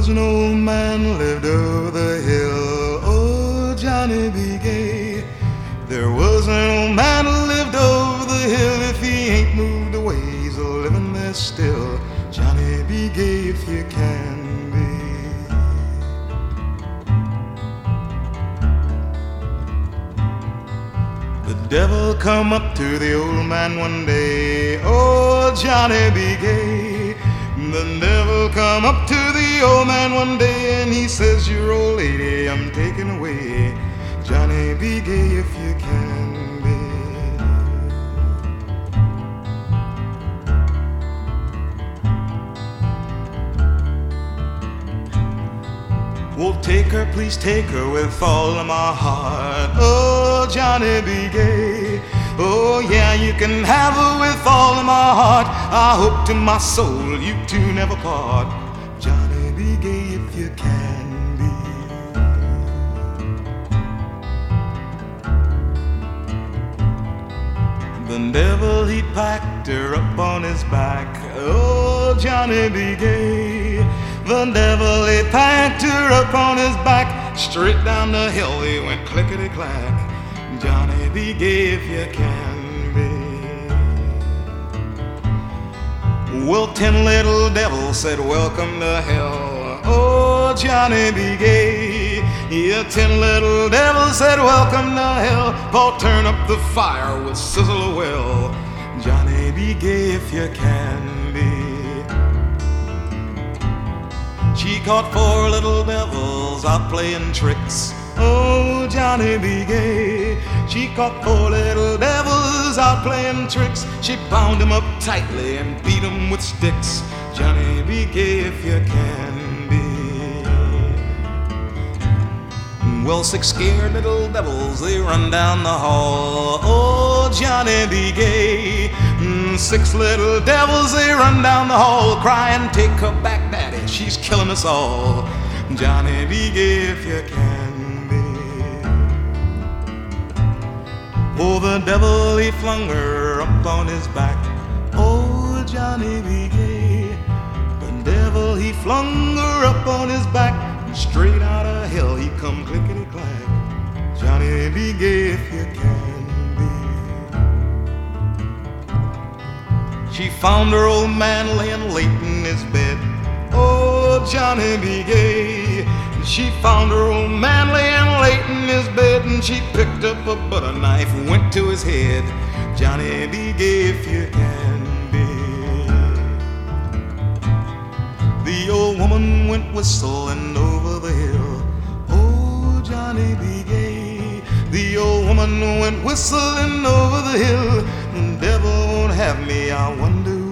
was an old man lived over the hill. Oh, Johnny be gay. There was an old man who lived over the hill. If he ain't moved away, he's living there still. Johnny be gay if you can be. The devil come up to the old man one day. Oh, Johnny be gay. The devil come up to the old man one day and he says, your old lady I'm taking away. Johnny be gay if you can be. Well, take her, please take her with all of my heart. Oh, Johnny be gay. Oh, yeah, you can have her with all of my heart. I hope to my soul you two never part. Johnny be gay if you can be. The devil, he packed her up on his back. Oh, Johnny be gay. The devil, he packed her up on his back. Straight down the hill he went clickety-clack. Johnny be gay if you can be. Well, 10 little devils said welcome to hell. Oh, Johnny be gay. Yeah, 10 little devils said welcome to hell. Paul, turn up the fire with sizzle a well. Johnny be gay if you can be. She caught 4 little devils out playing tricks. Oh, Johnny be gay. She caught 4 little devils out playing tricks. She bound them up tightly and beat them with sticks. Johnny be gay if you can be. Well, 6 scared little devils, they run down the hall. Oh, Johnny be gay. 6 little devils, they run down the hall crying, take her back, daddy, she's killing us all. Johnny be gay if you can be. Oh, the devil, he flung her up on his back. Oh, Johnny be gay. The devil, he flung her up on his back. And straight out of hell he come clickety-clack. Johnny be gay if you can be. She found her old man laying late in his bed. Oh, Johnny be gay. She found her old man laying late in his bed, and she picked up a butter knife, went to his head. Johnny be gay if you can be. The old woman went whistling over the hill. Oh, Johnny be gay. The old woman went whistling over the hill. The devil won't have me, I wonder